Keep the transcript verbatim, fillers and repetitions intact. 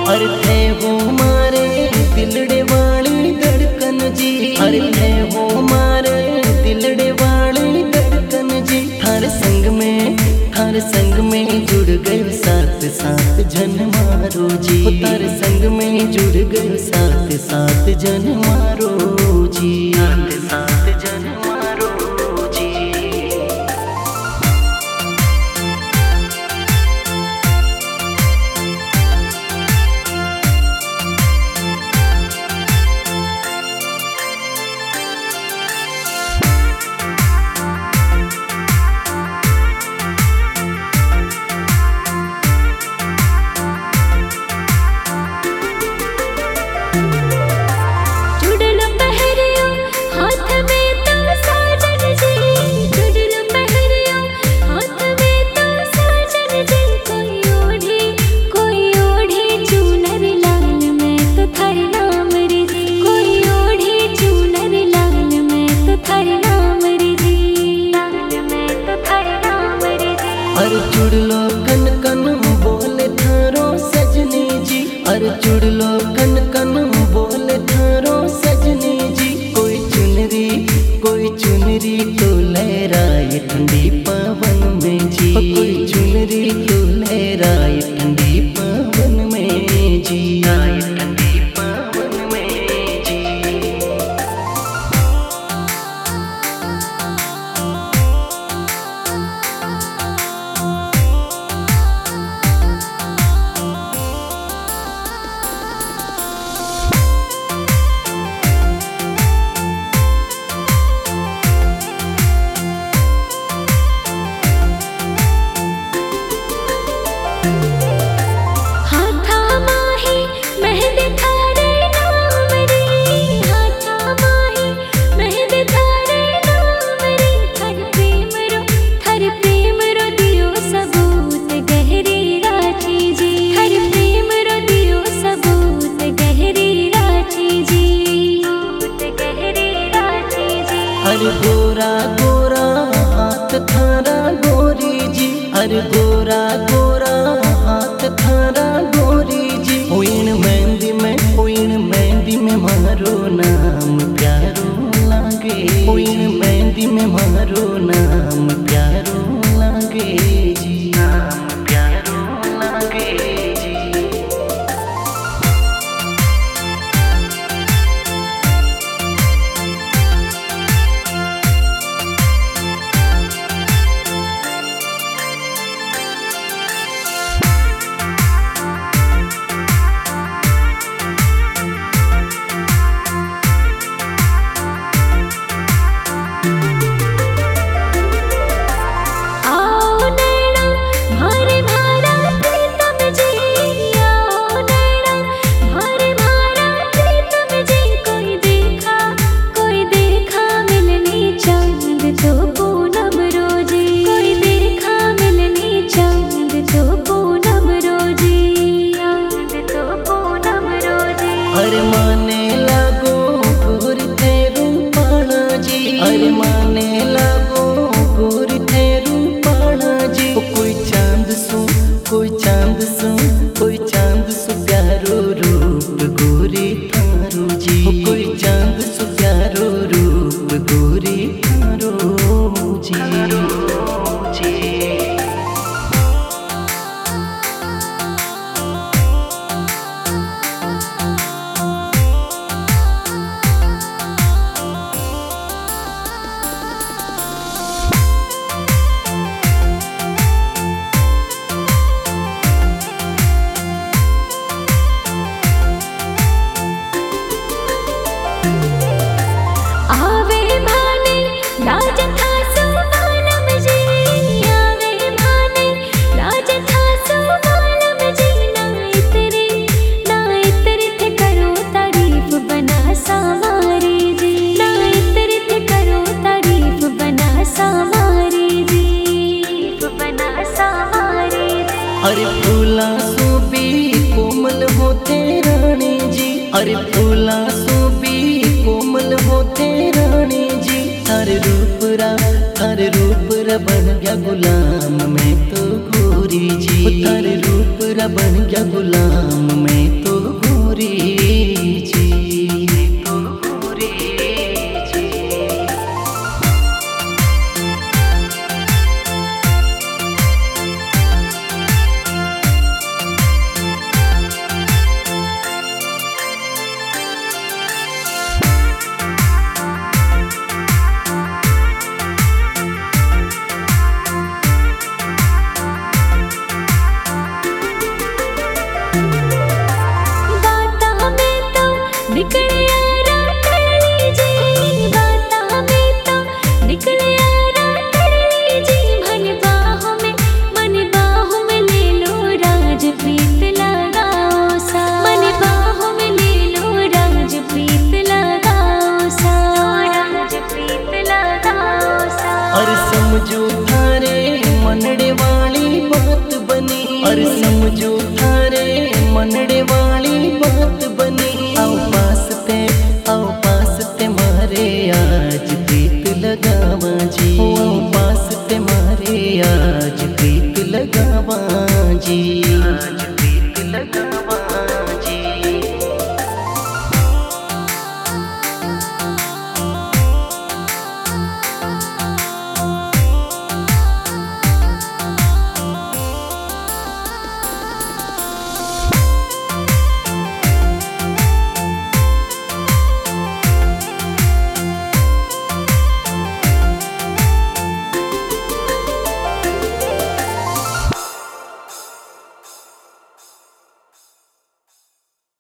अरे थे हो मारे दिलड़े वाली धड़कन जी, अरे थे हो मारे दिलड़े वाली धड़कन जी। थारे संग में थारे संग में जुड़ गए साथ साथ जन मारो जी, थारे संग में जुड़ गए साथ साथ जन मारो जी, साथ साथ जन मारो जी। अरे जुड़ लो कन कन बोले थारो सजनी जी, अरे जुड़ लो कन कन बोले थारो सजनी जी। कोई चुनरी कोई चुनरी तो लहराए ठंडी पवन में जी, कोई चुनरी तो लहराए ठंडी पवन में जी, आए ठंडी पवन में जी। अरे गोरा गोरा हाथ थारा गोरी जी, अरे गोरा गोरा हाथ थारा गोरी जी। ओइन मेहंदी में ओइन मेहंदी में मारो नाम प्यारो लागे, ओइन मेहंदी में मारो नाम प्यारो लागे जी, नाम प्यारो लागे जी। अरे माने लागो गोर तेरू पाणा जी, अरे माने लागो गोर तेरू पाणा जी। कोई चांद सो कोई चांद सो कोई चांद सो प्यारो रूप गोरी थारो जी, कोई चांद सो प्यारो रूप गोरी थारो जी, जी। अरे फूला सो भी कोमल होते रानी जी, अरे फूला सो भी कोमल होते रानी जी। थारे रूप रा थारे रूप रा बन गया गुलाम मैं तो गोरी गोरी जी, तारे रूप रा बन गया गुलाम मैं तो गोरी जी, तो गोरी जी। निकले यारा करनी जी, बाता में तो निकले यारा करनी जी। मन बाहों में मन बाहों में ले लो राज प्रीत लगाओ सा, मन बाहों में ले लो राज प्रीत लगाओ सा, राज प्रीत लगाओ सा। और समझो थारे मनड़े वाली बात बनी, और समझो थारे मनड़े वाली बात बनी। आओ पास ते आओ पास ते मारे आज प्रीत लगावा जी, आओ पास ते मारे आज प्रीत लगावा जी।